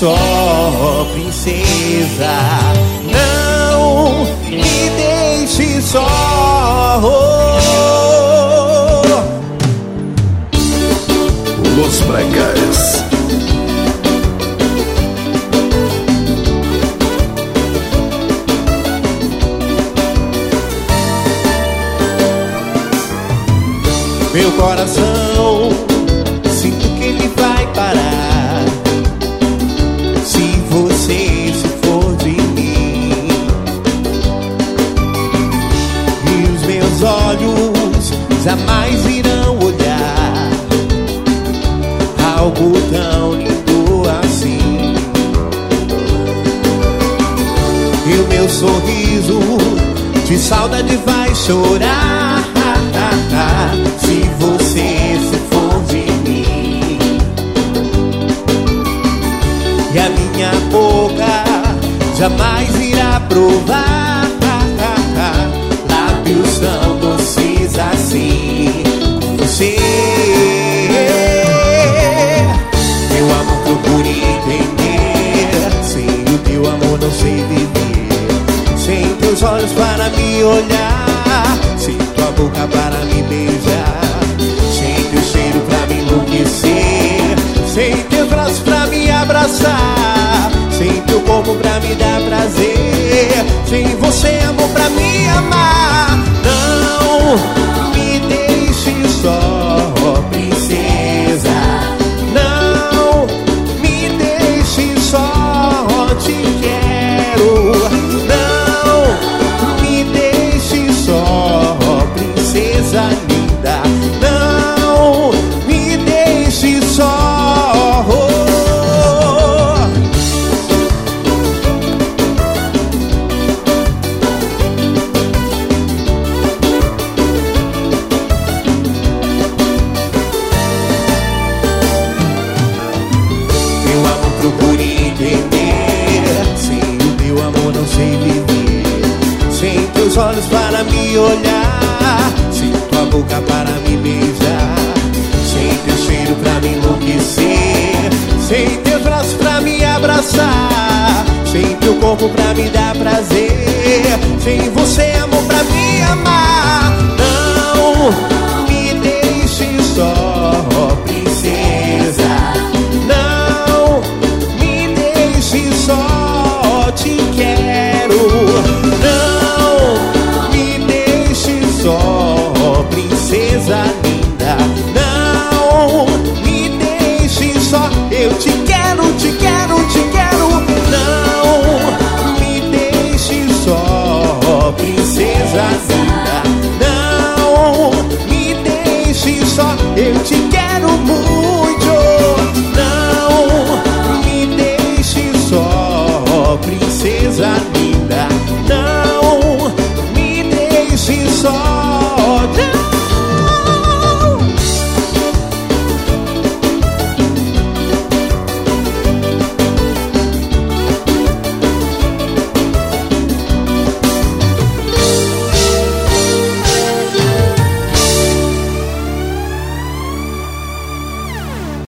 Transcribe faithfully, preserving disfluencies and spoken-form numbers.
só, princesa. Não me deixe só. Los Bragas. Meu coração, sinto que ele vai parar se você se for de mim. E os meus olhos jamais irão olhar algo tão lindo assim. E o meu sorriso de saudade vai chorar se você se for de mim. E a minha boca jamais irá provar lábios tão doces assim com você. Meu amor, procure entender, sem o teu amor não sei viver. Sem teus olhos para me olhar, sem tua boca para me beijar, sem teu cheiro pra me enlouquecer, sem teus braços pra me abraçar, sem teu corpo pra me dar prazer, sem você, amor, pra me amar. Não me deixe só, princesa. Não me deixe só, te quero. Não me deixe só, princesa linda. Não me deixe só. Meu amor, procure entender, sem o teu amor não sei viver. Sem teus olhos para me olhar, sem tua boca para me beijar, sem teu cheiro pra me enlouquecer, sem teus braços pra me abraçar, sem teu corpo pra me dar prazer, sem você, amor, pra me amar. Não me deixe só, princesa. Não me deixe só, te quero. Não me deixe só, princesa linda. Não me deixe só, eu te quero, te quero, te quero. Não me deixe só, princesa linda. Não me deixe só, eu te quero.